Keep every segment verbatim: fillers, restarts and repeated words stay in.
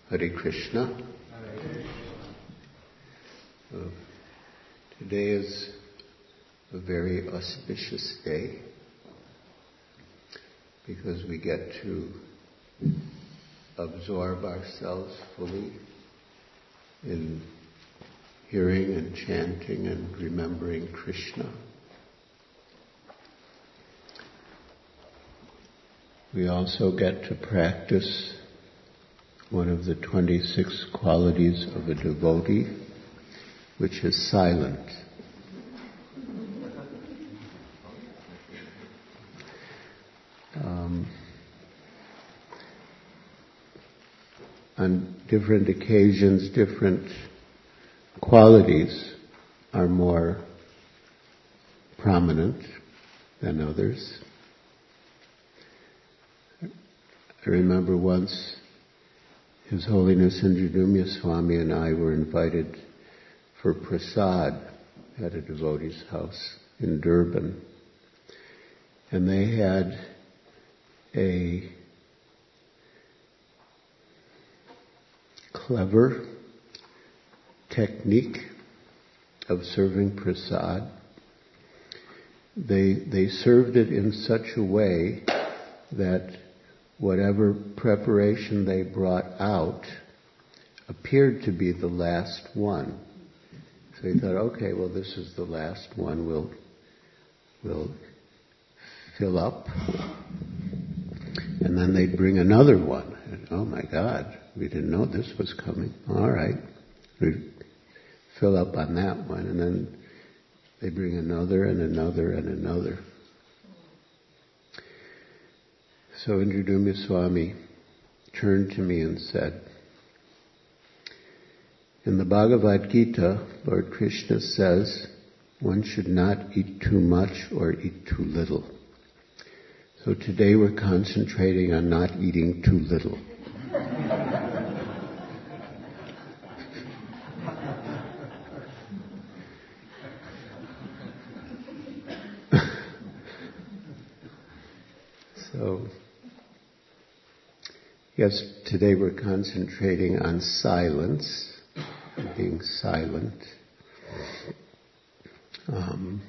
Hare Krishna. Uh, today is a very auspicious day because we get to absorb ourselves fully in hearing and chanting and remembering Krishna. We also get to practice one of the twenty-six qualities of a devotee, which is silent. Um, on different occasions, different qualities are more prominent than others. I remember once His Holiness Indradyumna Swami and I were invited for prasad at a devotee's house in Durban. And they had a clever technique of serving prasad. They, they served it in such a way that whatever preparation they brought out appeared to be the last one. So he thought, okay, well, this is the last one. We'll, we'll fill up. And then they'd bring another one. And, oh my God, we didn't know this was coming. All right. We'd fill up on that one. And then they bring another and another and another. So Indradyumna Swami turned to me and said, in the Bhagavad Gita, Lord Krishna says, one should not eat too much or eat too little. So today we're concentrating on not eating too little. So, yes, today we're concentrating on silence, being silent. Um,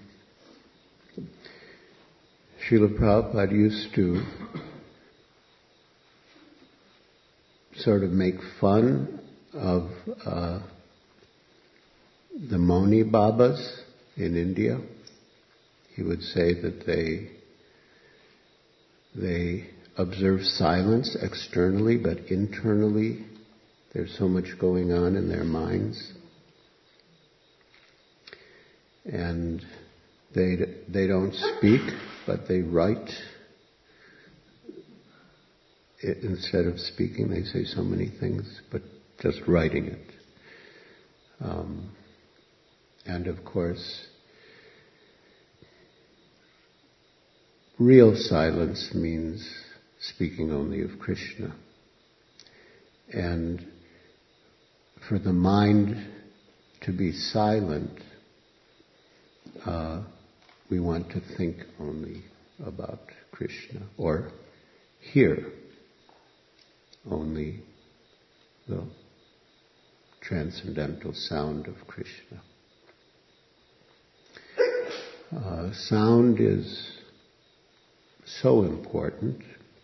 Srila Prabhupada used to sort of make fun of uh, the Moni Babas in India. He would say that they they observe silence externally, but internally there's so much going on in their minds. And they they don't speak, but they write. It, instead of speaking, they say so many things, but just writing it. Um, and of course, real silence means speaking only of Krishna. And for the mind to be silent, uh, we want to think only about Krishna, or hear only the transcendental sound of Krishna. Uh, sound is so important.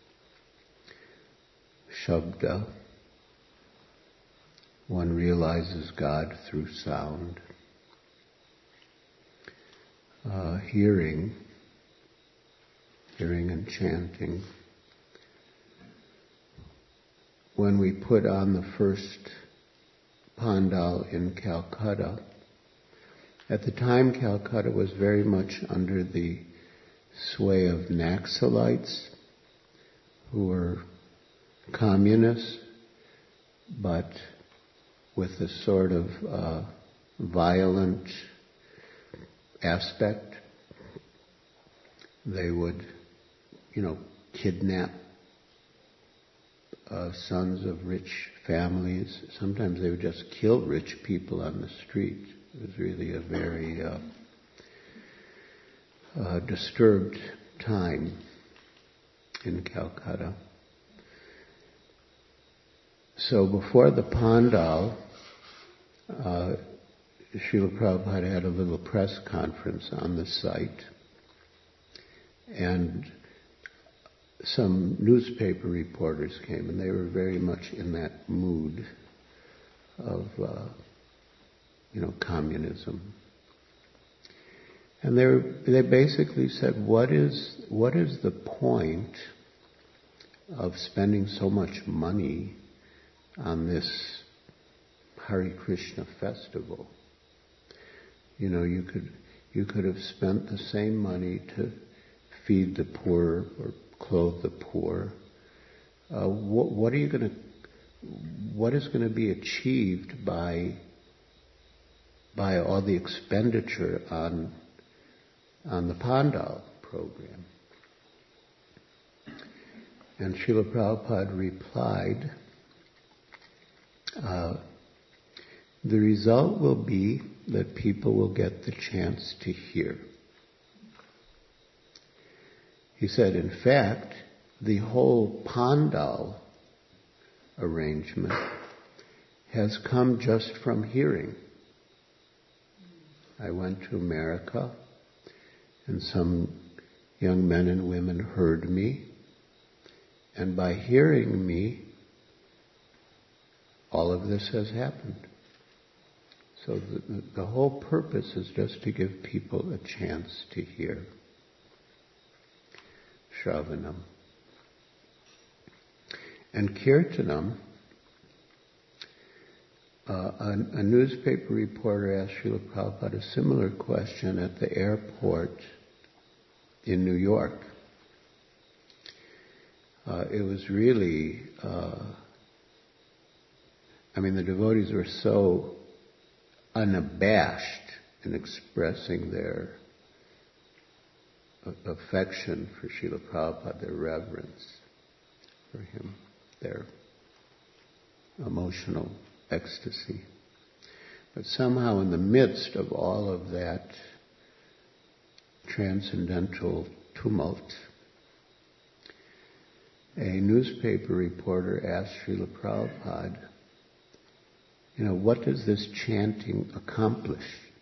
Shabda. One realizes God through sound. Uh, hearing, hearing and chanting. When we put on the first pandal in Calcutta, at the time Calcutta was very much under the sway of Naxalites, who were communists, but with a sort of uh, violent aspect. They would, you know, kidnap uh, sons of rich families. Sometimes they would just kill rich people on the street. It was really a very uh, uh, disturbed time in Calcutta. So before the Pandal, uh, Srila Prabhupada had a little press conference on the site, and some newspaper reporters came, and they were very much in that mood of, uh, you know, communism. And they were, they basically said, what is what is the point of spending so much money on this Hare Krishna festival? You know, you could you could have spent the same money to feed the poor or clothe the poor. Uh, what, what are you going to? What is going to be achieved by by all the expenditure on on the Pandal program? And Srila Prabhupada replied, uh, the result will be that people will get the chance to hear. He said, in fact, the whole Pandal arrangement has come just from hearing. I went to America, and some young men and women heard me, and by hearing me, all of this has happened. So the, the whole purpose is just to give people a chance to hear. Shravanam. And Kirtanam, uh, a, a newspaper reporter asked Srila Prabhupada a similar question at the airport in New York. Uh, it was really, uh, I mean, the devotees were so unabashed in expressing their affection for Srila Prabhupada, their reverence for him, their emotional ecstasy. But somehow in the midst of all of that transcendental tumult, a newspaper reporter asked Srila Prabhupada, you know, what does this chanting accomplish?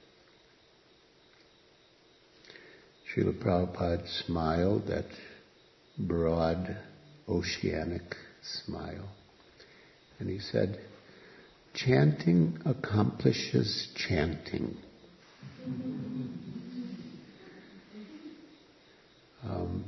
Srila Prabhupada smiled, that broad, oceanic smile, and he said, chanting accomplishes chanting. Um,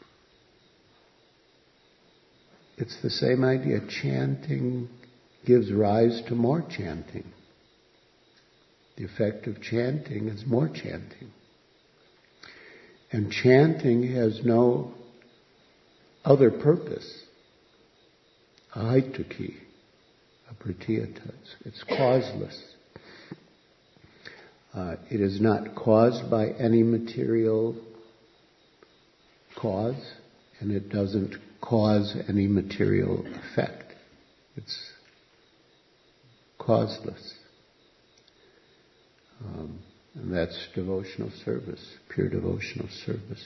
it's the same idea. Chanting gives rise to more chanting. The effect of chanting is more chanting. And chanting has no other purpose. Ahaituki, apratiyatas. It's causeless. Uh, it is not caused by any material cause, and it doesn't cause any material effect. It's causeless. Um, and that's devotional service, pure devotional service.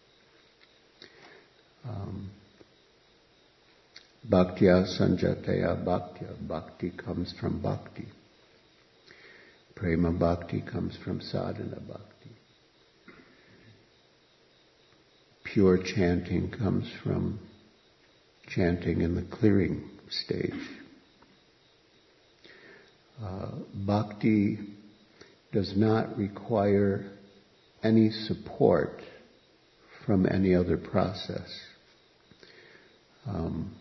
Um, Bhaktya sanjataya bhaktya. Bhakti comes from bhakti. Prema bhakti comes from sadhana bhakti. Pure chanting comes from chanting in the clearing stage. Uh, bhakti does not require any support from any other process. Um,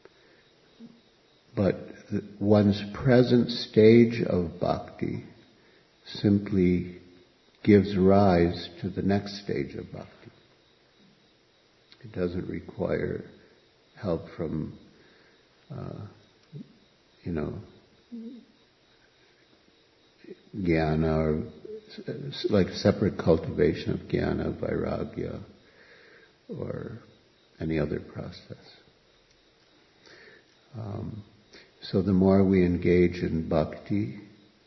but the, one's present stage of bhakti simply gives rise to the next stage of bhakti. It doesn't require help from, uh, you know, jnana, or like separate cultivation of jnana, vairagya, or any other process. Um, so the more we engage in bhakti,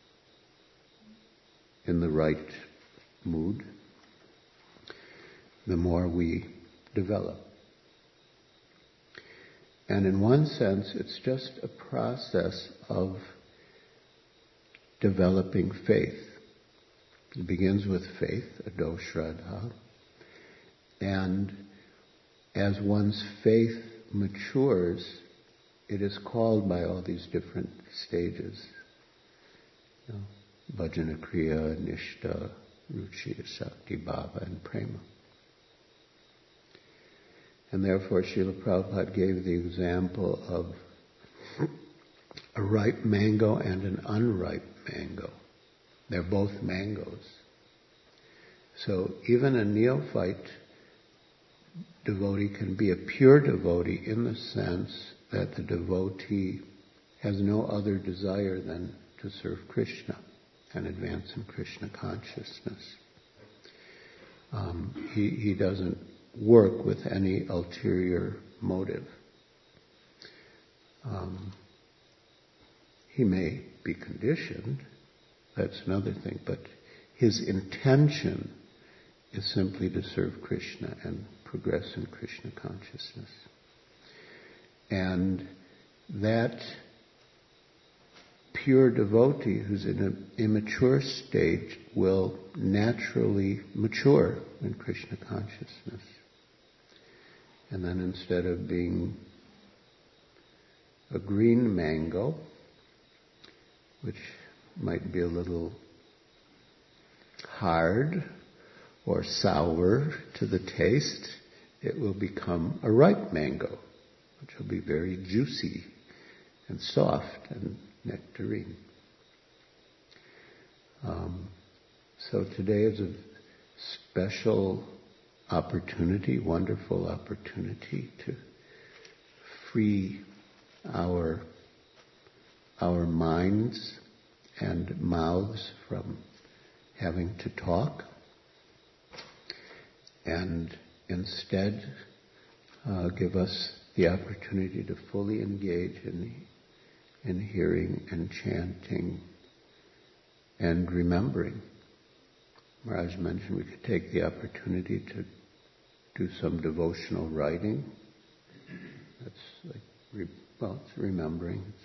in the right mood, the more we develop. And in one sense, it's just a process of developing faith. It begins with faith, ado shraddha, and as one's faith matures, it is called by all these different stages. You know, bhajana kriya, nishta, ruchi, sakti, bhava, and prema. And therefore Srila Prabhupada gave the example of a ripe mango and an unripe mango. They're both mangoes. So even a neophyte devotee can be a pure devotee in the sense that the devotee has no other desire than to serve Krishna and advance in Krishna consciousness. Um, he, he doesn't work with any ulterior motive. Um, he may be conditioned, that's another thing, but his intention is simply to serve Krishna and progress in Krishna consciousness. And that pure devotee who's in an immature state will naturally mature in Krishna consciousness. And then instead of being a green mango, which might be a little hard or sour to the taste, it will become a ripe mango, which will be very juicy and soft and nectarine. Um, so today is a special opportunity, wonderful opportunity to free our our minds and mouths from having to talk, and instead uh, give us the opportunity to fully engage in in hearing and chanting and remembering. Maharaj mentioned we could take the opportunity to do some devotional writing. That's like, well, it's remembering. It's,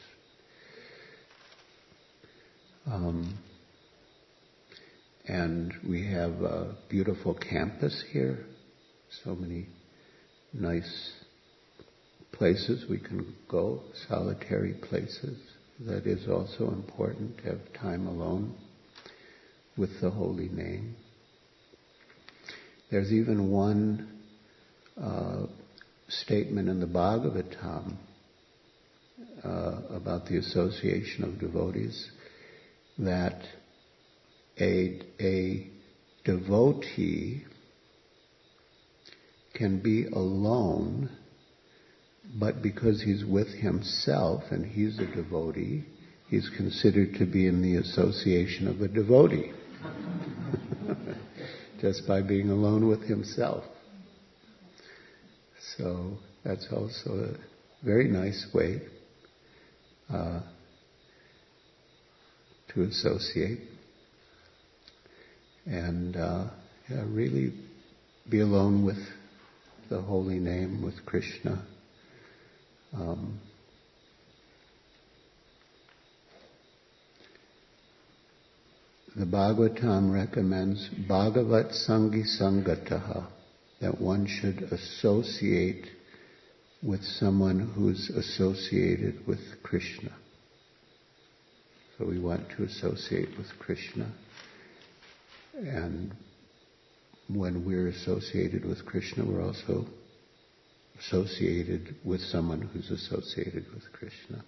um, and we have a beautiful campus here. So many nice places we can go, solitary places. That is also important, to have time alone with the holy name. There's even one uh, statement in the Bhagavatam uh, about the association of devotees, that a, a devotee can be alone, but because he's with himself and he's a devotee, he's considered to be in the association of a devotee. Just by being alone with himself. So that's also a very nice way uh, to associate and uh, yeah, really be alone with the holy name, with Krishna. Um, The Bhagavatam recommends Bhagavat Sangi Sangataha, that one should associate with someone who's associated with Krishna. So we want to associate with Krishna. And when we're associated with Krishna, we're also associated with someone who's associated with Krishna.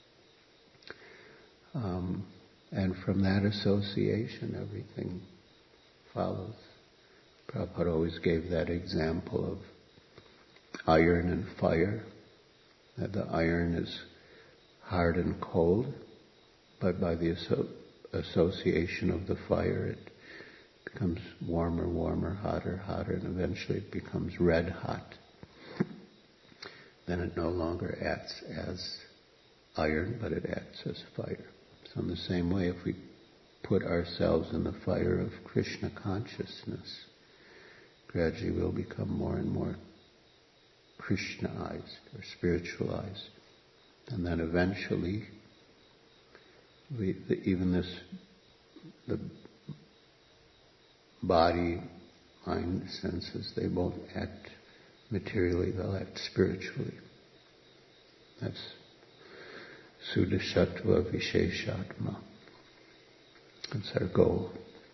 Um, And from that association, everything follows. Prabhupada always gave that example of iron and fire. That the iron is hard and cold, but by the asso- association of the fire, it becomes warmer, warmer, hotter, hotter, and eventually it becomes red hot. Then it no longer acts as iron, but it acts as fire. So in the same way, if we put ourselves in the fire of Krishna consciousness, gradually we'll become more and more Krishnaized or spiritualized. And then eventually, we, the, even this, the body, mind, senses, they won't act materially, they'll act spiritually. That's Suddhasattva Visheshatma. That's our goal.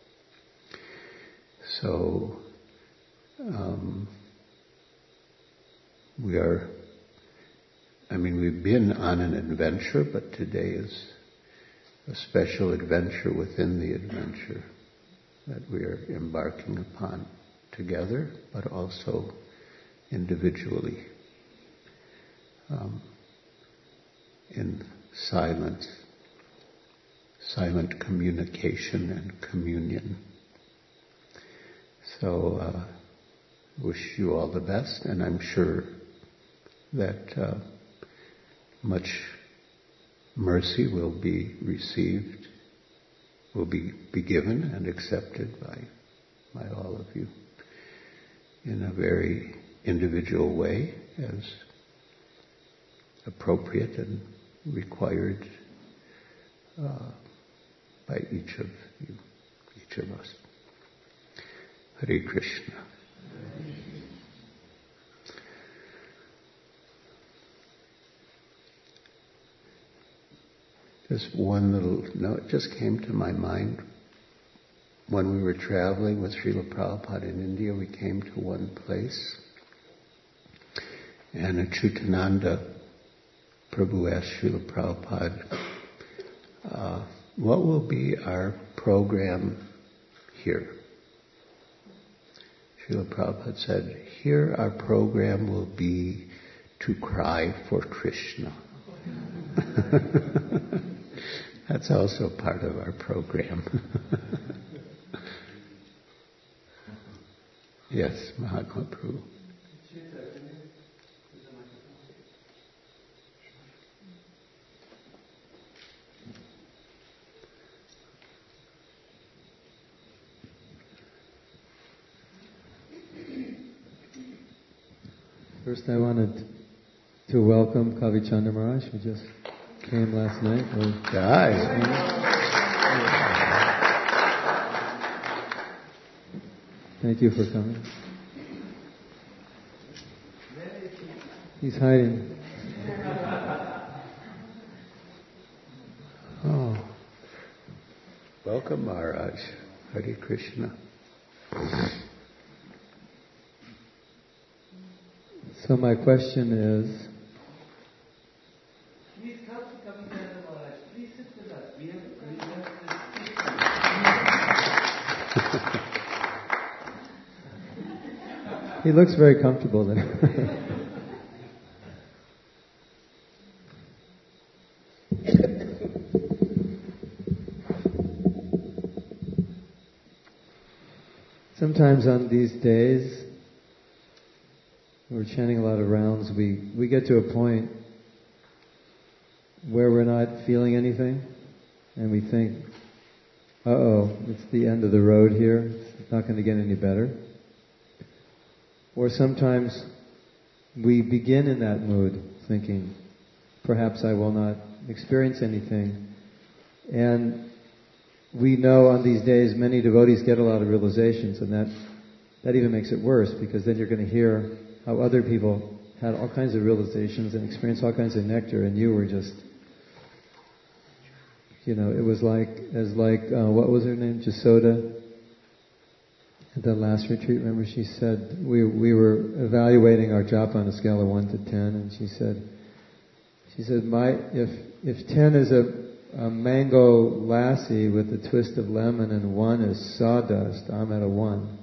So, um, we are, I mean, we've been on an adventure, but today is a special adventure within the adventure that we are embarking upon together, but also individually, um, in silence, silent communication and communion. So, uh, wish you all the best, and I'm sure that uh, much mercy will be received, will be, be given and accepted by, by all of you in a very individual way, as appropriate and required uh, by each of you, each of us. Hare Krishna. Just one little note just came to my mind. When we were traveling with Srila Prabhupada in India, we came to one place, and Achyutananda Prabhu asked Srila Prabhupada, uh, what will be our program here? Srila Prabhupada said, here our program will be to cry for Krishna. That's also part of our program. Yes, Mahatma Prabhu. First I wanted to welcome Kavi Chandra Maharaj, who just came last night. Hi. Thank you for coming. He's hiding. Oh. Welcome, Maharaj. Hare Krishna. So my question is, please come to Kavi Chandra Maharaj. Please sit with us. We have he looks very comfortable there. Sometimes on these days, we're chanting a lot of rounds, we, we get to a point where we're not feeling anything, and we think, uh-oh, it's the end of the road here, it's not going to get any better. Or sometimes we begin in that mood, thinking, perhaps I will not experience anything. And we know on these days many devotees get a lot of realizations, and that, that even makes it worse, because then you're going to hear how other people had all kinds of realizations and experienced all kinds of nectar, and you were just, you know, it was like, as like, uh, what was her name, Jasoda? At the last retreat, remember, she said, we we were evaluating our japa on a scale of one to ten, and she said, she said, my, if if ten is a, a mango lassi with a twist of lemon and one is sawdust, I'm at a one.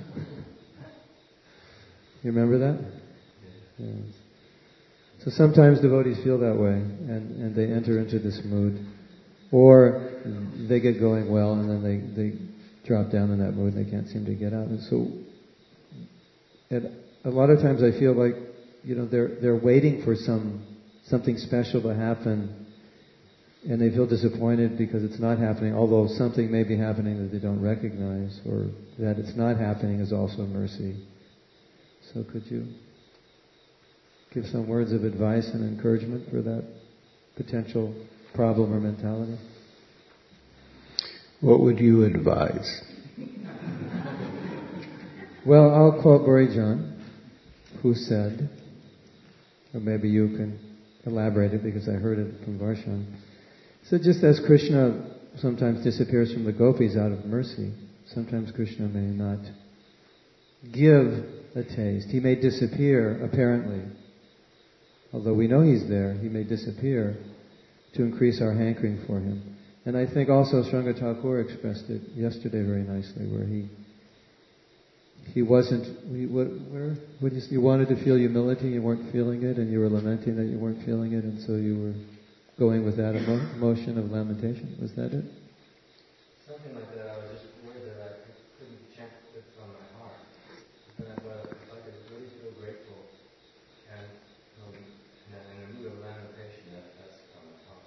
You remember that? Yes. So sometimes devotees feel that way, and, and they enter into this mood. Or they get going well, and then they, they drop down in that mood, and they can't seem to get out. And so, and a lot of times I feel like, you know, they're they're waiting for some something special to happen, and they feel disappointed because it's not happening, although something may be happening that they don't recognize, or that it's not happening is also mercy. So could you? give some words of advice and encouragement for that potential problem or mentality? What would you advise? Well, I'll quote Borijan, who said, or maybe you can elaborate it because I heard it from Varshan. He said, just as Krishna sometimes disappears from the gopis out of mercy, sometimes Krishna may not give a taste. He may disappear, apparently. Although we know he's there, he may disappear to increase our hankering for him. And I think also Sranga Thakur expressed it yesterday very nicely, where he he wasn't, he, what, where, what you, you wanted to feel humility, you weren't feeling it, and you were lamenting that you weren't feeling it, and so you were going with that emo- emotion of lamentation. Was that it? Something like that. I was just worried that I couldn't chant it from my heart. And I thought, if I could really feel grateful and um, in a mood of lamentation, that, that's from my heart.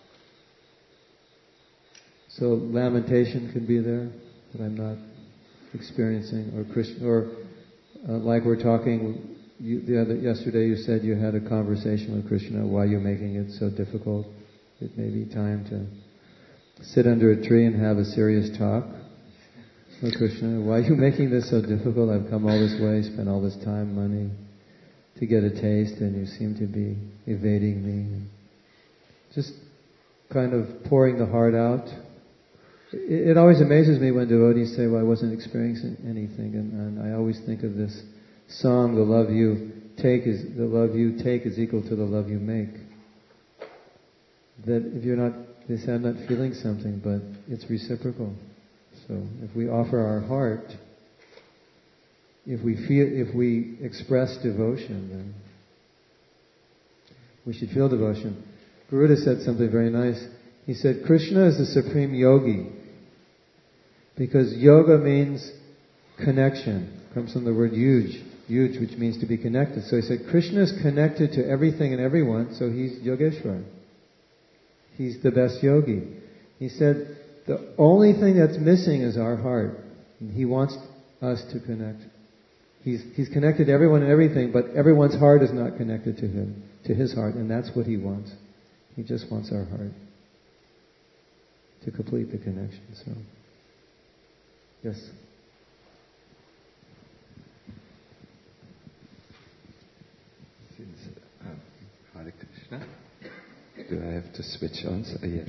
So lamentation can be there, but I'm not experiencing, or Krishna, or uh, like we're talking, you, the other, yesterday you said you had a conversation with Krishna. Why you're making it so difficult? It may be time to sit under a tree and have a serious talk. Oh Krishna, why are you making this so difficult? I've come all this way, spent all this time, money to get a taste, and you seem to be evading me. Just kind of pouring the heart out. It, it always amazes me when devotees say, well, I wasn't experiencing anything, and, and I always think of this song, the love you take is the love you take is equal to the love you make. That if you're not, they say I'm not feeling something, but it's reciprocal. So if we offer our heart, if we feel, if we express devotion, then we should feel devotion. Garuda said something very nice. He said, Krishna is the supreme yogi, because yoga means connection. It comes from the word yuj, yuj, which means to be connected. So he said, Krishna is connected to everything and everyone, so he's Yogeshwar. He's the best yogi. He said, the only thing that's missing is our heart. And he wants us to connect. He's, he's connected to everyone and everything, but everyone's heart is not connected to him, to his heart, and that's what he wants. He just wants our heart to complete the connection. So, yes. Since, um, Hare Krishna. Do I have to switch on? So, yes.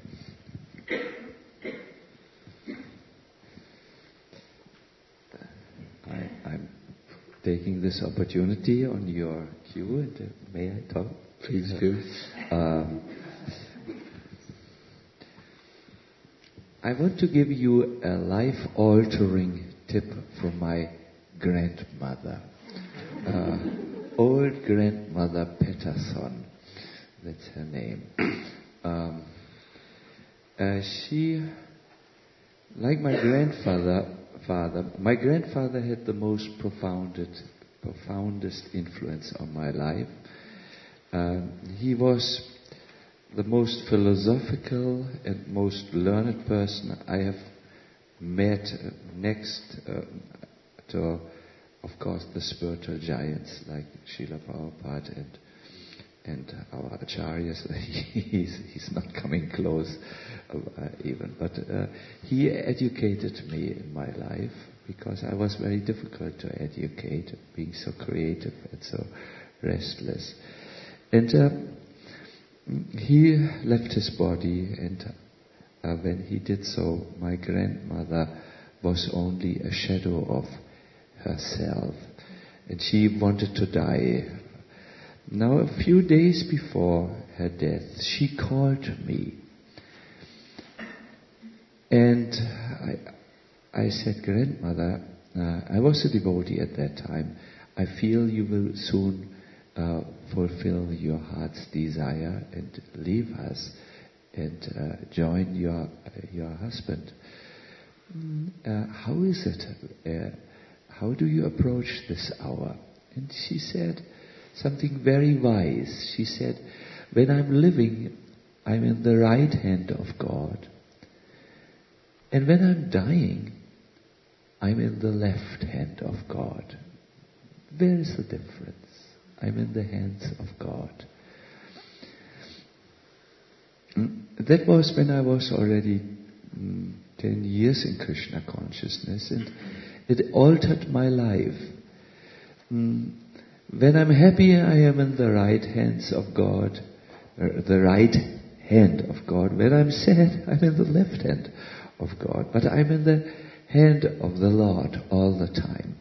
I, I'm taking this opportunity on your cue, and uh, may I talk? Please do. Um, I want to give you a life-altering tip from my grandmother, uh, old grandmother Pettersson. That's her name. Um, uh, she, like my grandfather, father, my grandfather had the most profoundest, profoundest influence on my life. Um, he was the most philosophical and most learned person I have met, uh, next uh, to, of course, the spiritual giants like Srila Prabhupada and and our acharyas. he's, he's not coming close uh, even, but uh, he educated me in my life because I was very difficult to educate, being so creative and so restless. And uh, he left his body, and uh, when he did so, my grandmother was only a shadow of herself, and she wanted to die. Now, a few days before her death, she called me, and I, I said, Grandmother, uh, I was a devotee at that time. I feel you will soon uh, fulfill your heart's desire and leave us and uh, join your uh, your husband. Uh, how is it? Uh, how do you approach this hour? And she said something very wise. She said, when I'm living, I'm in the right hand of God. And when I'm dying, I'm in the left hand of God. Where is the difference? I'm in the hands of God. That was when I was already mm, ten years in Krishna consciousness, and it altered my life. Mm, when I'm happy, I am in the right hands of God, or the right hand of God. When I'm sad, I'm in the left hand of God. But I'm in the hand of the Lord all the time.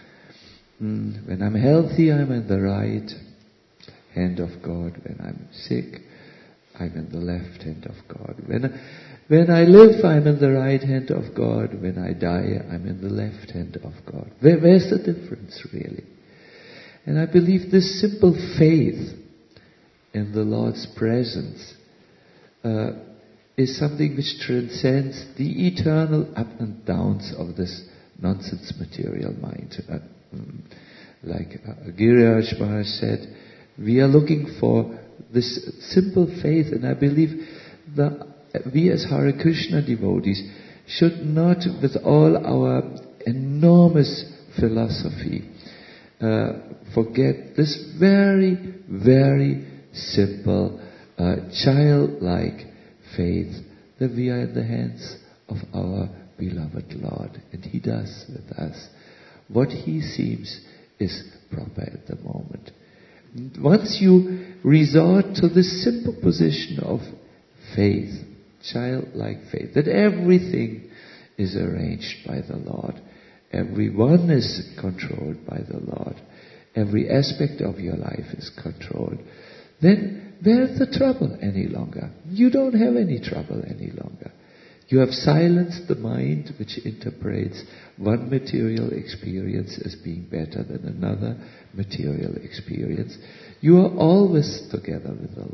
Mm, when I'm healthy, I'm in the right hand of God. When I'm sick, I'm in the left hand of God. When, when I live, I'm in the right hand of God. When I die, I'm in the left hand of God. Where, where's the difference, really? And I believe this simple faith in the Lord's presence uh, is something which transcends the eternal up and downs of this nonsense material mind. Uh, like uh, Giriraj Maharaj said, we are looking for this simple faith, and I believe that we as Hare Krishna devotees should not, with all our enormous philosophy, uh, forget this very, very simple, uh, childlike faith that we are in the hands of our beloved Lord, and He does with us what He seems is proper at the moment. Once you resort to this simple position of faith, childlike faith, that everything is arranged by the Lord, everyone is controlled by the Lord, every aspect of your life is controlled, then where's the trouble any longer? You don't have any trouble any longer. You have silenced the mind which interprets one material experience as being better than another material experience. You are always together with the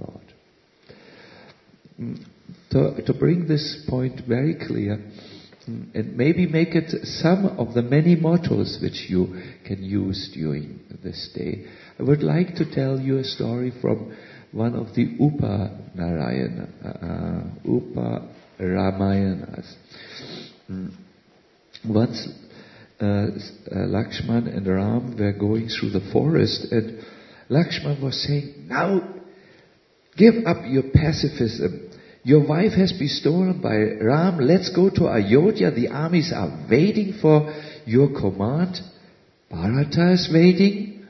Lord. To, to bring this point very clear, and maybe make it some of the many mottos which you can use during this day, I would like to tell you a story from one of the Upa Narayana, uh, Upa Ramayanas. Mm. Once uh, uh, Lakshman and Ram were going through the forest, and Lakshman was saying, "Now, give up your pacifism. Your wife has been stolen by Ram. Let's go to Ayodhya. The armies are waiting for your command. Bharata is waiting.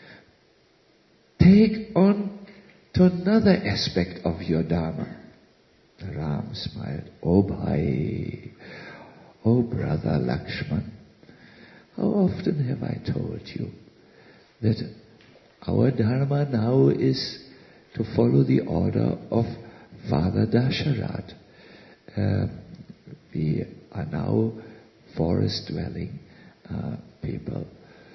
Take on to another aspect of your dharma." Ram smiled. "Oh bhai, oh brother Lakshman, how often have I told you that our dharma now is to follow the order of Father Dasharatha. Uh, we are now forest-dwelling uh, people."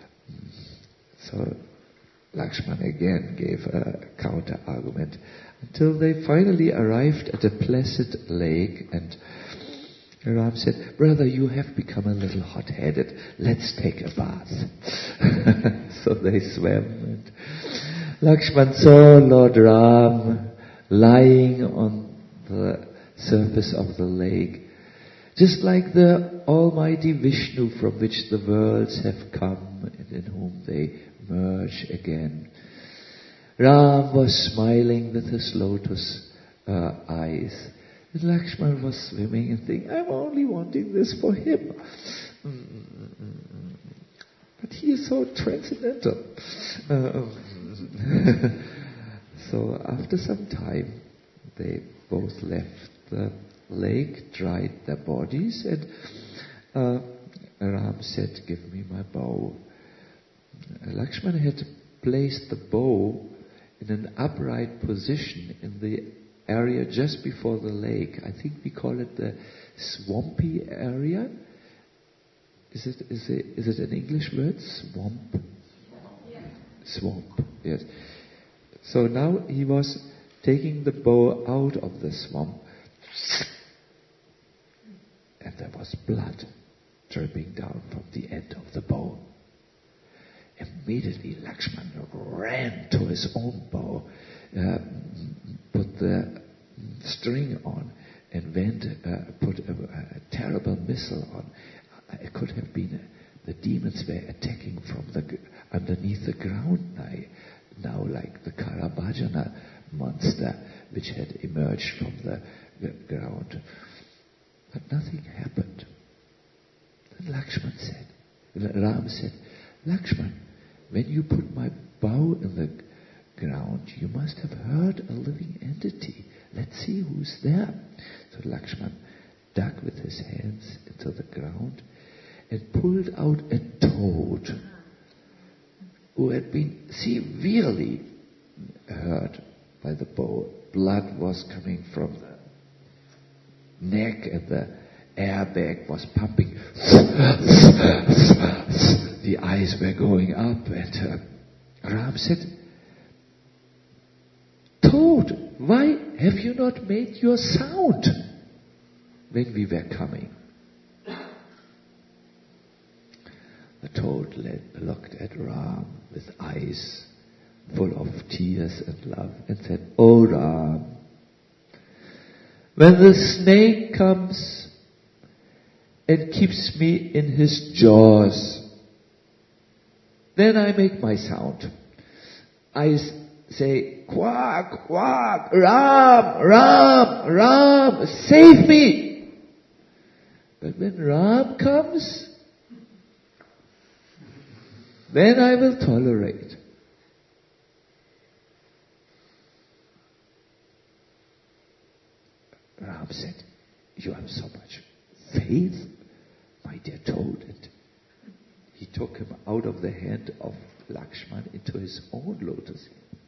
So Lakshman again gave a counter-argument until they finally arrived at a placid lake, and Ram said, "Brother, you have become a little hot-headed. Let's take a bath." So they swam, and Lakshman saw Lord Ram lying on the surface of the lake, just like the Almighty Vishnu from which the worlds have come and in whom they merge again. Ram was smiling with his lotus uh, eyes, and Lakshman was swimming and thinking, "I'm only wanting this for him." But he is so transcendental. Uh, so after some time, they both left the lake, dried their bodies, and uh, Ram said, "Give me my bow." Lakshman had placed the bow in an upright position in the area just before the lake. I think we call it the swampy area. Is it is it is it an English word? Swamp? Yeah. Swamp, yes. So now he was taking the bow out of the swamp, and there was blood dripping down from the end of the bow. Immediately Lakshman ran to his own bow, uh, put the string on, and went, uh, put a, a terrible missile on. It could have been uh, the demons were attacking from the underneath the ground. I, now like the Karabhajana monster which had emerged from the, the ground. But nothing happened. Then Lakshman said, Ram said, Lakshman, when you put my bow in the ground, you must have heard a living entity. Let's see who's there. So Lakshman dug with his hands into the ground and pulled out a toad who had been severely hurt by the bow. Blood was coming from the neck and the airbag was pumping. The eyes were going up, and uh, Ram said, Toad, why have you not made your sound when we were coming? The toad led, looked at Ram with eyes full of tears and love and said, Oh Ram, when the snake comes and keeps me in his jaws, then I make my sound. I say, quack, quack, Ram, Ram, Ram, save me. But when Ram comes, then I will tolerate. Ram said, you have so much faith, my dear toad. And he took him out of the hand of Lakshman into his own lotus hand.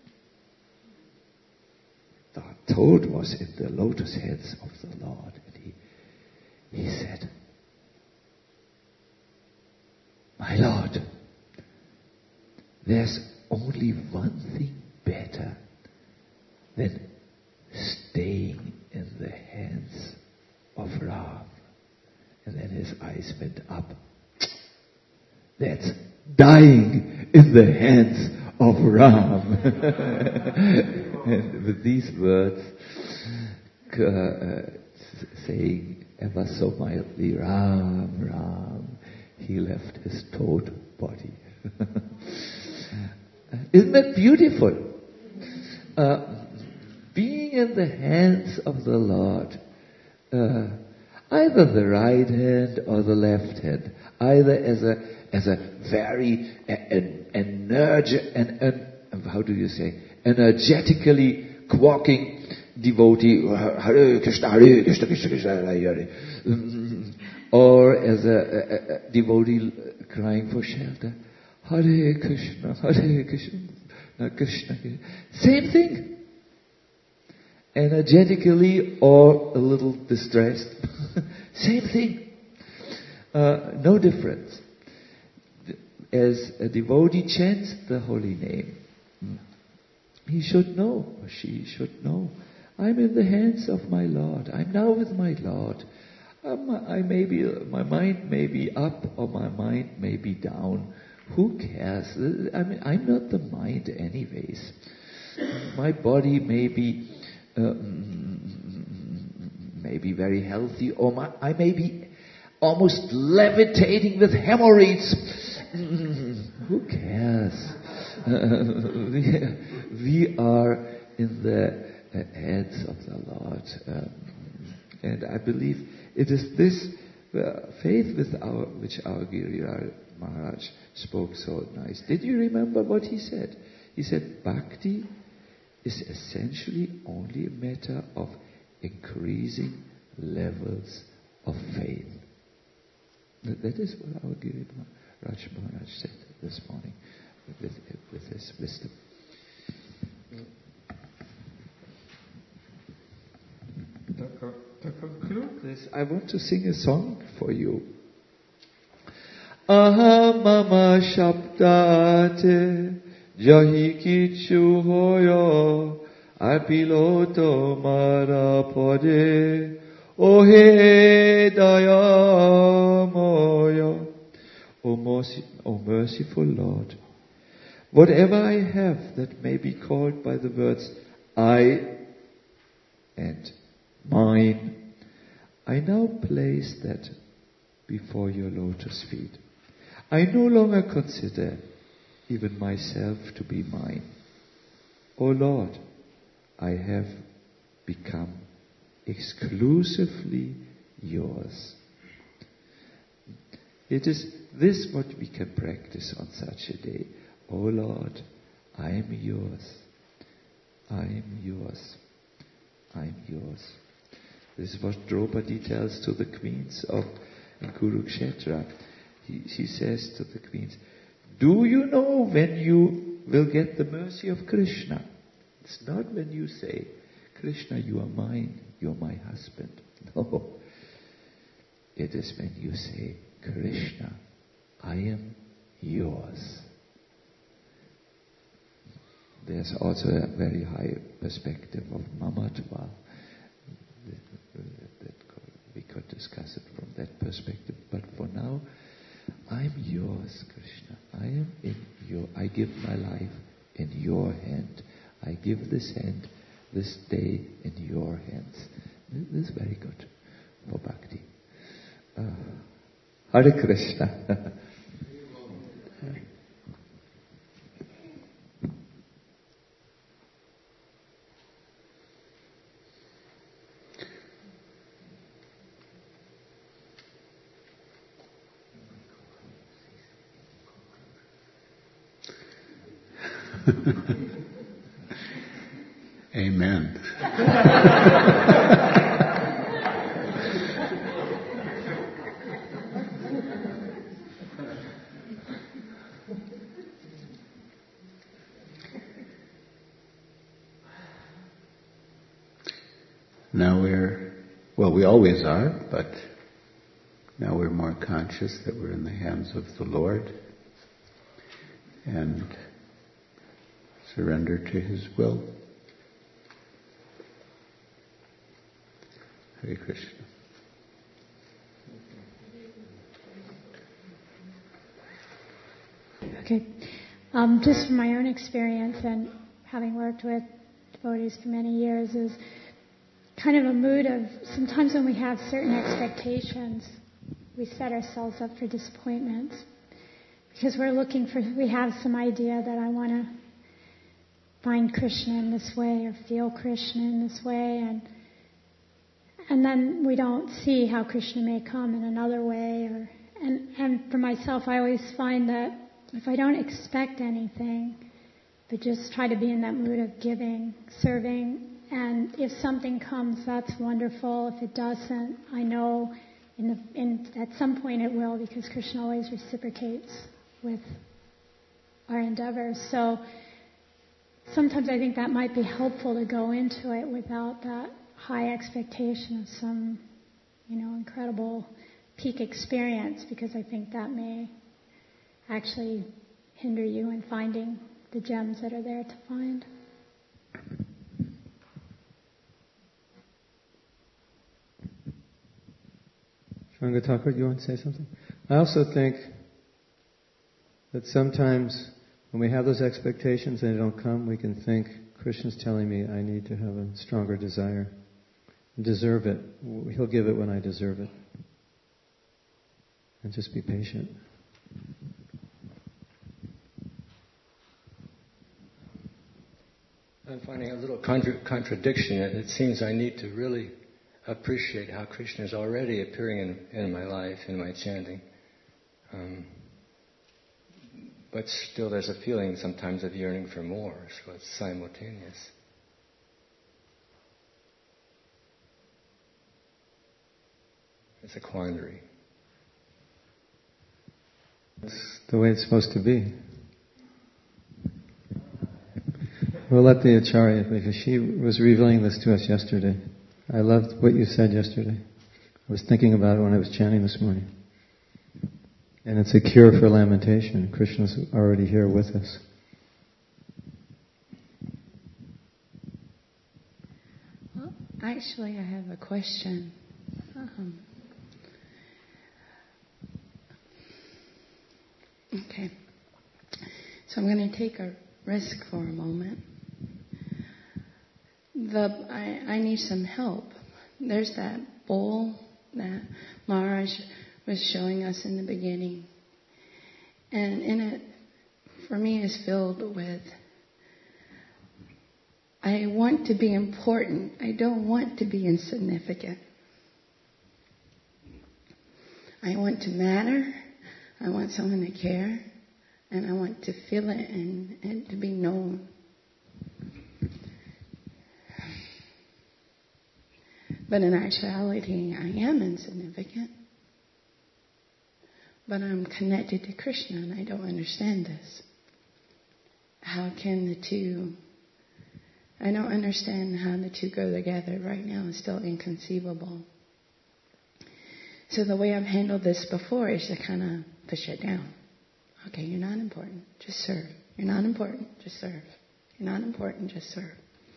The toad was in the lotus hands of the Lord, and he, he said, My Lord, there's only one thing better than staying in the hands of Ram. And then his eyes went up. That's dying in the hands of Ram. And with these words, uh, saying ever so mildly, Ram, Ram, he left his toad body. Isn't that beautiful? Uh, being in the hands of the Lord, uh, either the right hand or the left hand, either as a as a very energetic and, and how do you say energetically quaking devotee, Hare Krishna, Hare Krishna, Krishna Krishna, Hare Hare, or as a, a, a devotee crying for shelter, Hare Krishna, Hare Krishna, Krishna, Krishna. Same thing. Energetically or a little distressed. Same thing. Uh, no difference. As a devotee chants the holy name, he should know, or she should know, I'm in the hands of my Lord. I'm now with my Lord. Um, I may be, my mind may be up or my mind may be down. Who cares? I mean, I'm not the mind anyways. My body may be uh, may be very healthy, or my, I may be almost levitating with hemorrhoids. Who cares? Uh, we, we are in the uh, hands of the Lord. Um, and I believe it is this uh, faith with our, which our Giriraj Maharaj spoke so nice. Did you remember what he said? He said, Bhakti is essentially only a matter of increasing levels of faith. That is what our Giriraj Maharaj said this morning with, with his wisdom. To, co- to conclude this, I want to sing a song for you. Aham mama shabdate jahi kichu hoyo apiloto marapode ohe dayamoyo. O, mercy, O merciful Lord, whatever I have that may be called by the words I and mine, I now place that before your lotus feet. I no longer consider even myself to be mine. O Lord, I have become exclusively yours. It is this what we can practice on such a day. O Lord, I am yours. I am yours. I am yours. This is what Draupadi tells to the queens of Kurukshetra. He, she says to the queens, do you know when you will get the mercy of Krishna? It's not when you say, Krishna, you are mine, you're my husband. No. It is when you say, Krishna, I am yours. There's also a very high perspective of mamatva. We could discuss it from that perspective. But for now, I'm yours, Krishna. I am in your, I give my life in your hand. I give this hand, this day in your hands. This is very good for bhakti. Uh, Hare Krishna. Amen. Now we're, well, we always are, but now we're more conscious that we're in the hands of the Lord and surrender to His will. Hare Krishna. Okay. Um, just from my own experience and having worked with devotees for many years is kind of a mood of sometimes when we have certain expectations, we set ourselves up for disappointment because we're looking for, we have some idea that I want to find Krishna in this way or feel Krishna in this way, and and then we don't see how Krishna may come in another way. Or and, and for myself, I always find that if I don't expect anything, but just try to be in that mood of giving, serving, and if something comes, that's wonderful. If it doesn't, I know in the, in, at some point it will, because Krishna always reciprocates with our endeavors. So sometimes I think that might be helpful to go into it without that high expectation of some, you know, incredible peak experience, because I think that may actually hinder you in finding the gems that are there to find. Shanga Thakur, do you want to say something? I also think that sometimes when we have those expectations and they don't come, we can think, Krishna's telling me I need to have a stronger desire. Deserve it. He'll give it when I deserve it. And just be patient. I'm finding a little contra- contradiction. It seems I need to really appreciate how Krishna is already appearing in, in my life, in my chanting. Um, but still there's a feeling sometimes of yearning for more, so it's simultaneous. It's a quandary. It's the way it's supposed to be. We'll let the Acharya, because she was revealing this to us yesterday. I loved what you said yesterday. I was thinking about it when I was chanting this morning. And it's a cure for lamentation. Krishna's already here with us. Well, actually, I have a question. Um, okay. So I'm going to take a risk for a moment. The I, I need some help. There's that bowl that Maharaj was showing us in the beginning. And in it, for me is filled with, I want to be important. I don't want to be insignificant. I want to matter. I want someone to care. And I want to feel it and, and to be known. But in actuality, I am insignificant. But I'm connected to Krishna and I don't understand this. How can the two... I don't understand how the two go together right now. It's still inconceivable. So the way I've handled this before is to kind of push it down. Okay, you're not important. Just serve. You're not important. Just serve. You're not important. Just serve.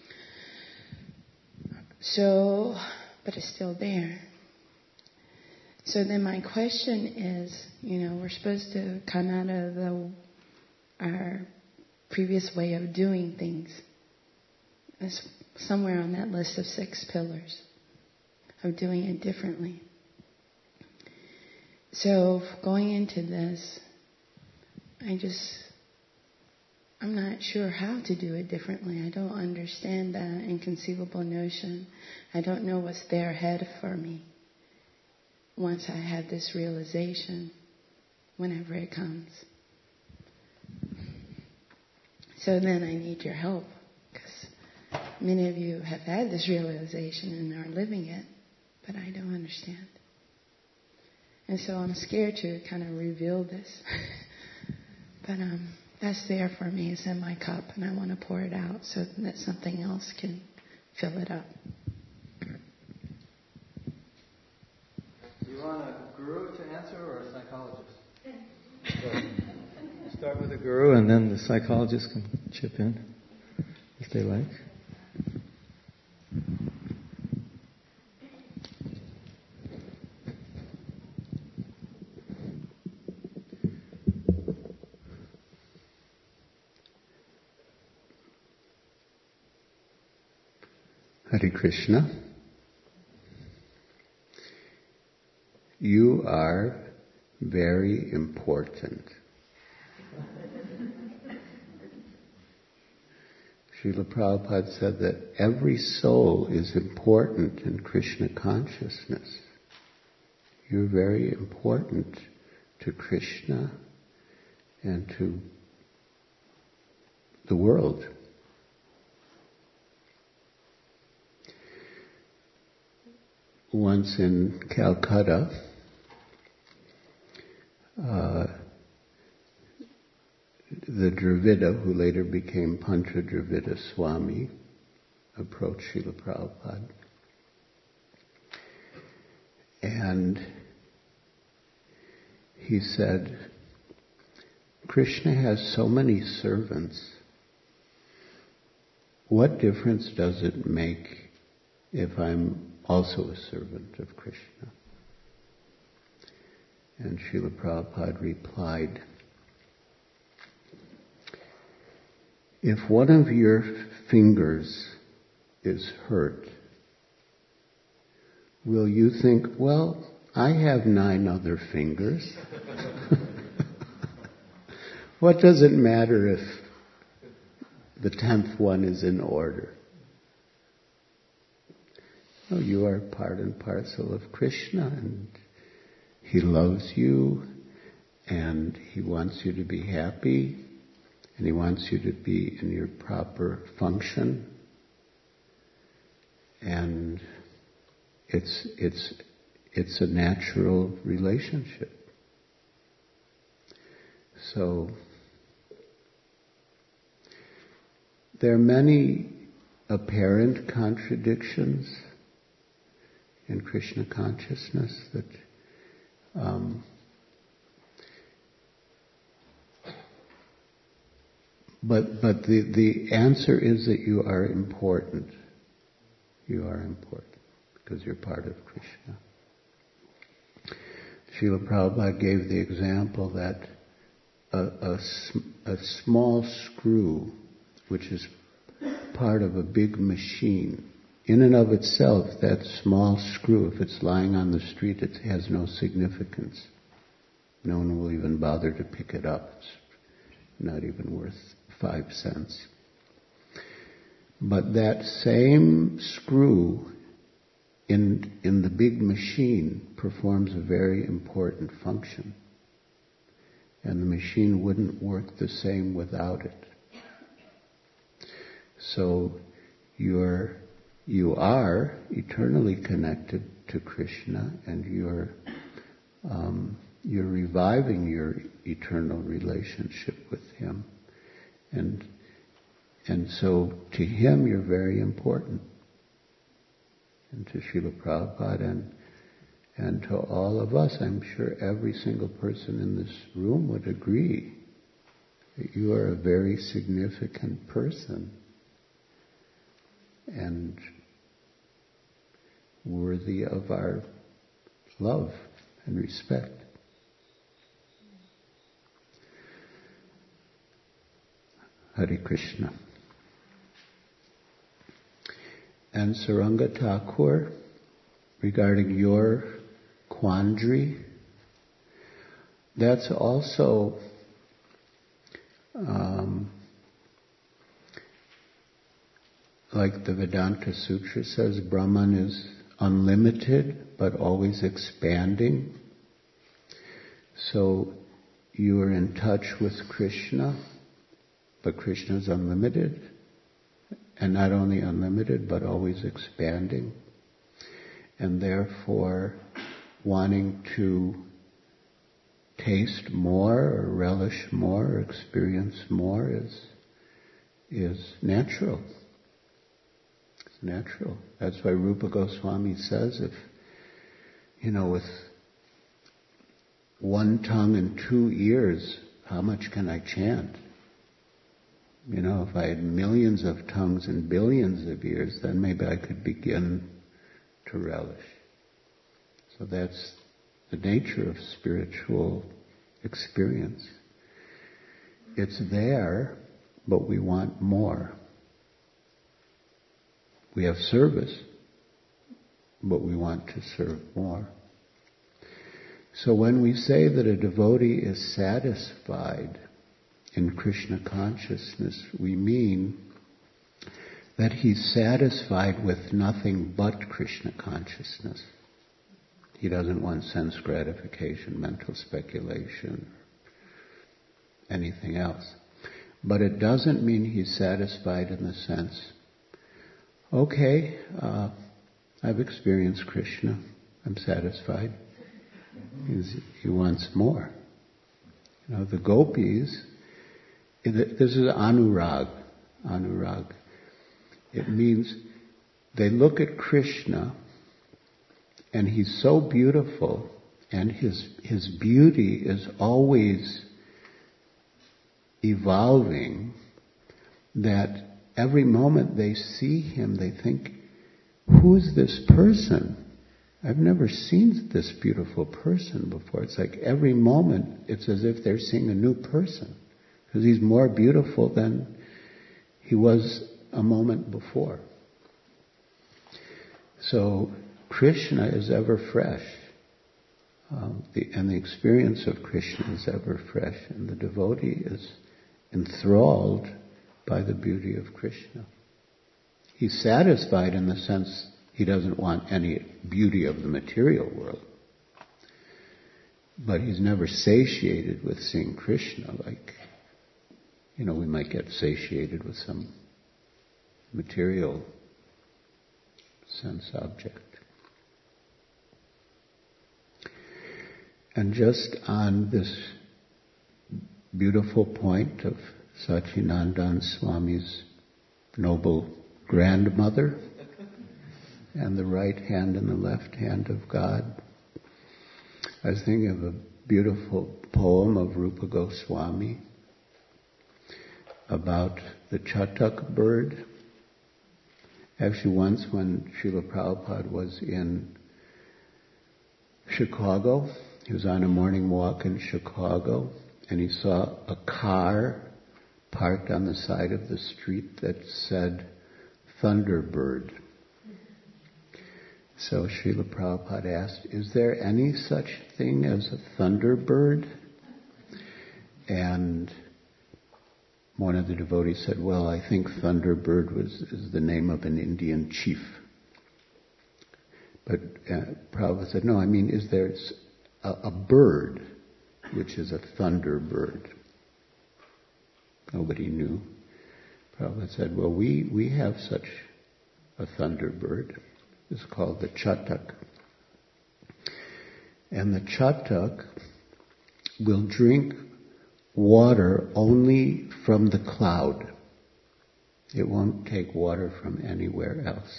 So, but it's still there. So then my question is, you know, we're supposed to come out of the, our previous way of doing things. It's somewhere on that list of six pillars of doing it differently. So going into this, I just, I'm not sure how to do it differently. I don't understand that inconceivable notion. I don't know what's there ahead for me once I have this realization, whenever it comes. So then I need your help, because many of you have had this realization and are living it, but I don't understand. And so I'm scared to kind of reveal this. But um, that's there for me. It's in my cup, and I want to pour it out so that something else can fill it up. Do you want a guru to answer or a psychologist? So, start with a guru, and then the psychologist can chip in if they like. Hare Krishna. You are very important. Srila Prabhupada said that every soul is important in Krishna consciousness. You're very important to Krishna and to the world. Once in Calcutta, uh, the Dravida, who later became Pancha Dravida Swami, approached Srila Prabhupada. And he said, Krishna has so many servants. What difference does it make if I'm also a servant of Krishna? And Srila Prabhupada replied, if one of your fingers is hurt, will you think, well, I have nine other fingers. What does it matter if the tenth one is in order? No, you are part and parcel of Krishna, and He loves you, and He wants you to be happy, and He wants you to be in your proper function. And it's it's it's a natural relationship. So there are many apparent contradictions in Krishna consciousness that um, but but the, the answer is that you are important. You are important because you're part of Krishna. Srila Prabhupada gave the example that a, a, a small screw, which is part of a big machine, in and of itself, that small screw, if it's lying on the street, it has no significance. No one will even bother to pick it up. It's not even worth five cents. But that same screw in, in the big machine performs a very important function. And the machine wouldn't work the same without it. So you're, you are eternally connected to Krishna, and you're, um, you're reviving your eternal relationship with Him. And, and so to Him you're very important. And to Srila Prabhupada and, and to all of us, I'm sure every single person in this room would agree that you are a very significant person and worthy of our love and respect. Hare Krishna. And Saranga Thakur, regarding your quandary, that's also um, like the Vedanta Sutra says, Brahman is unlimited but always expanding. So you are in touch with Krishna, but Krishna is unlimited, and not only unlimited but always expanding. And therefore, wanting to taste more or relish more or experience more is is natural. It's natural. That's why Rupa Goswami says, if, you know, with one tongue and two ears, how much can I chant? You know, if I had millions of tongues and billions of ears, then maybe I could begin to relish. So that's the nature of spiritual experience. It's there, but we want more. We have service, but we want to serve more. So when we say that a devotee is satisfied in Krishna consciousness, we mean that he's satisfied with nothing but Krishna consciousness. He doesn't want sense gratification, mental speculation, or anything else. But it doesn't mean he's satisfied in the sense, okay, uh, I've experienced Krishna, I'm satisfied. He's, he wants more. You know, the gopis, this is anurag, anurag. It means they look at Krishna and he's so beautiful and his his beauty is always evolving that every moment they see him they think, who's this person? I've never seen this beautiful person before. It's like every moment it's as if they're seeing a new person because he's more beautiful than he was a moment before. So Krishna is ever fresh, um, the, and the experience of Krishna is ever fresh, and the devotee is enthralled by the beauty of Krishna. He's satisfied in the sense he doesn't want any beauty of the material world, but he's never satiated with seeing Krishna like, you know, we might get satiated with some material sense object. And just on this beautiful point of Satchidananda Swami's noble grandmother and the right hand and the left hand of God, I was thinking of a beautiful poem of Rupa Goswami about the chatak bird. Actually, once when Srila Prabhupada was in Chicago, he was on a morning walk in Chicago, and he saw a car parked on the side of the street that said Thunderbird. So Srila Prabhupada asked, is there any such thing as a Thunderbird? And one of the devotees said, well, I think Thunderbird was is the name of an Indian chief. But uh, Prabhupada said, no, I mean, is there a, a bird which is a thunderbird? Nobody knew. Prabhupada said, well, we, we have such a thunderbird. It's called the chatak. And the chatak will drink water only from the cloud. It won't take water from anywhere else.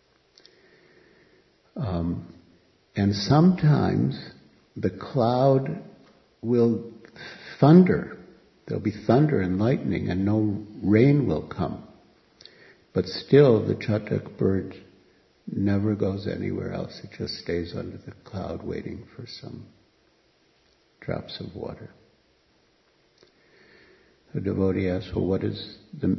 Um, and sometimes the cloud will thunder. There'll be thunder and lightning and no rain will come. But still the chatak bird never goes anywhere else. It just stays under the cloud waiting for some drops of water. The devotee asked, well, what is the...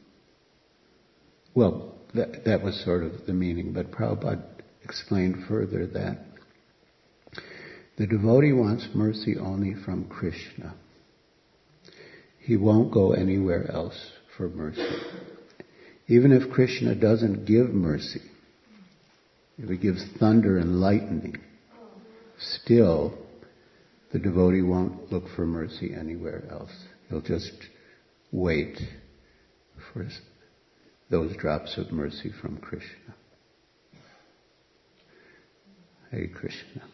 Well, that, that was sort of the meaning, but Prabhupada explained further that the devotee wants mercy only from Krishna. He won't go anywhere else for mercy. Even if Krishna doesn't give mercy, if he gives thunder and lightning, still the devotee won't look for mercy anywhere else. He'll just wait for those drops of mercy from Krishna. Hare Krishna.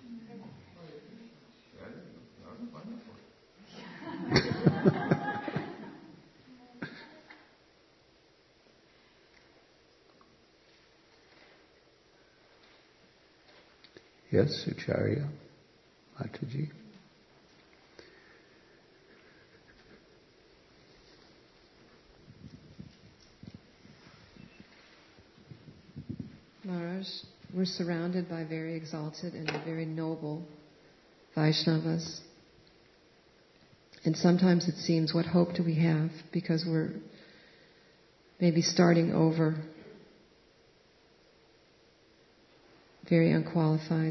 Yes, Acharya, Mataji. Maharaj, we're surrounded by very exalted and very noble Vaishnavas. And sometimes it seems, what hope do we have? Because we're maybe starting over, very unqualified.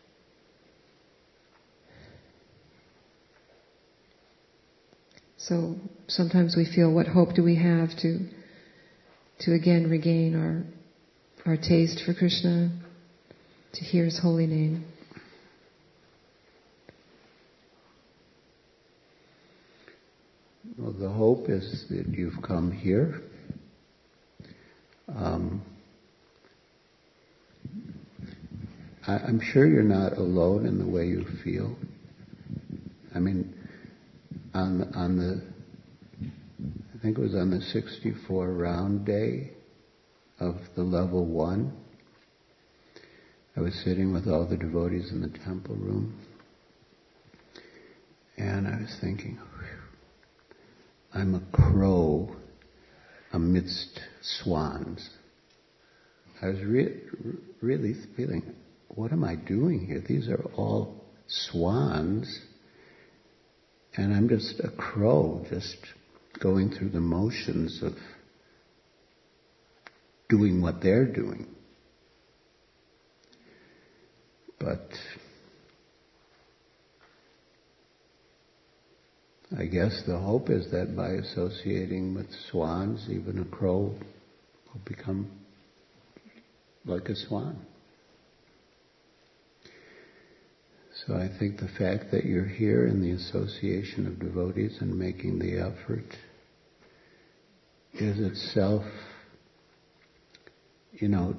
So sometimes we feel, what hope do we have to to again regain our our taste for Krishna, to hear His holy name? Well, the hope is that you've come here. Um, I, I'm sure you're not alone in the way you feel. I mean, on on the, I think it was on the sixty-four round day of the level one, I was sitting with all the devotees in the temple room, and I was thinking, I'm a crow amidst swans. I was re- really feeling, what am I doing here? These are all swans, and I'm just a crow, just going through the motions of doing what they're doing. But I guess the hope is that by associating with swans, even a crow will become like a swan. So I think the fact that you're here in the association of devotees and making the effort is itself, you know,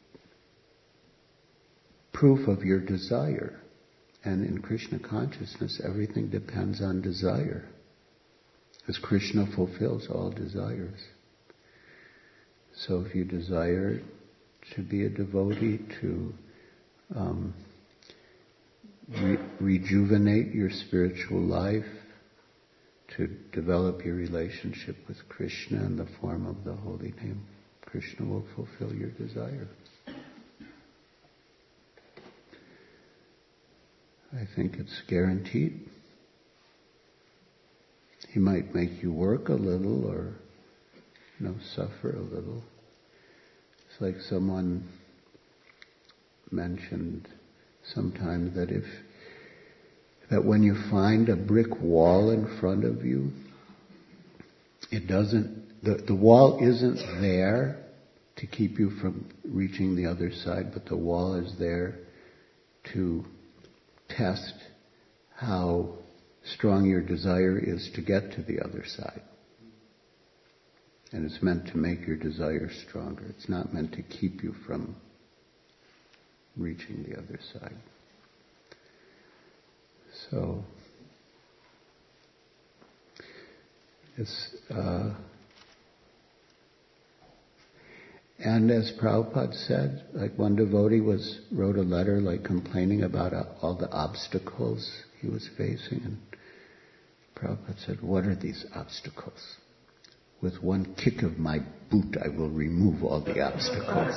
proof of your desire. And in Krishna consciousness, everything depends on desire, as Krishna fulfills all desires. So if you desire to be a devotee, to um, re- rejuvenate your spiritual life, to develop your relationship with Krishna in the form of the holy name, Krishna will fulfill your desire. I think it's guaranteed. He might make you work a little or, you know, suffer a little. It's like someone mentioned sometime that if, that when you find a brick wall in front of you, It doesn't, the, the wall isn't there to keep you from reaching the other side, but the wall is there to test how strong your desire is to get to the other side. And it's meant to make your desire stronger. It's not meant to keep you from reaching the other side. So, it's, uh, and as Prabhupada said, like one devotee was, wrote a letter like complaining about uh, all the obstacles he was facing, and Prabhupada said, what are these obstacles? With one kick of my boot, I will remove all the obstacles.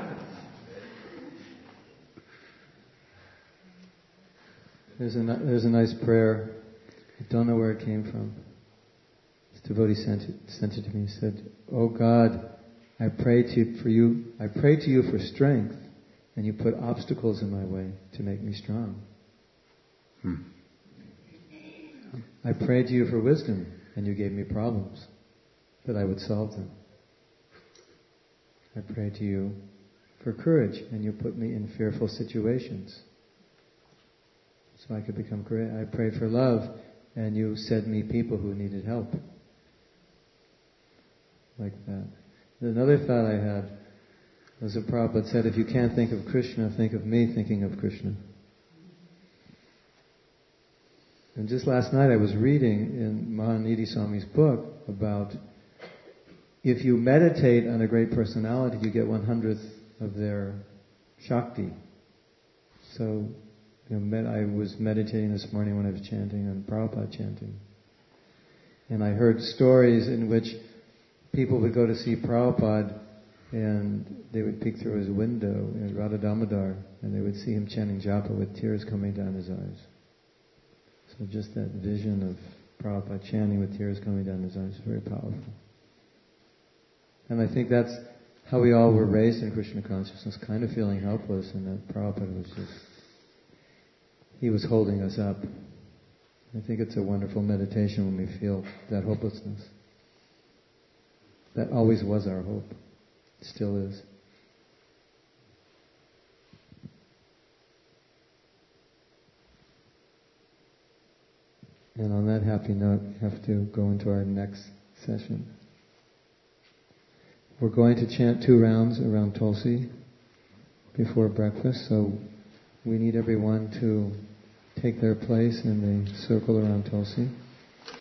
There's a, there's a nice prayer. I don't know where it came from. This devotee sent it, sent it to me. He said, "Oh God, I pray to you for you. I pray to you for strength, and you put obstacles in my way to make me strong. Hmm. I prayed to you for wisdom, and you gave me problems, that I would solve them. I prayed to you for courage, and you put me in fearful situations, so I could become courageous. I prayed for love, and you sent me people who needed help." Like that. Another thought I had was that Prabhupada said, if you can't think of Krishna, think of me thinking of Krishna. And just last night I was reading in Mahanidhi Swami's book about if you meditate on a great personality, you get one hundredth of their Shakti. So, you know, med- I was meditating this morning when I was chanting on Prabhupada chanting. And I heard stories in which people would go to see Prabhupada and they would peek through his window in Radha Damodar and they would see him chanting japa with tears coming down his eyes. So just that vision of Prabhupada chanting with tears coming down his eyes is very powerful. And I think that's how we all were raised in Krishna consciousness, kind of feeling helpless, and that Prabhupada was just, he was holding us up. I think it's a wonderful meditation when we feel that hopelessness. That always was our hope. It still is. And on that happy note, we have to go into our next session. We're going to chant two rounds around Tulsi before breakfast, so we need everyone to take their place in the circle around Tulsi.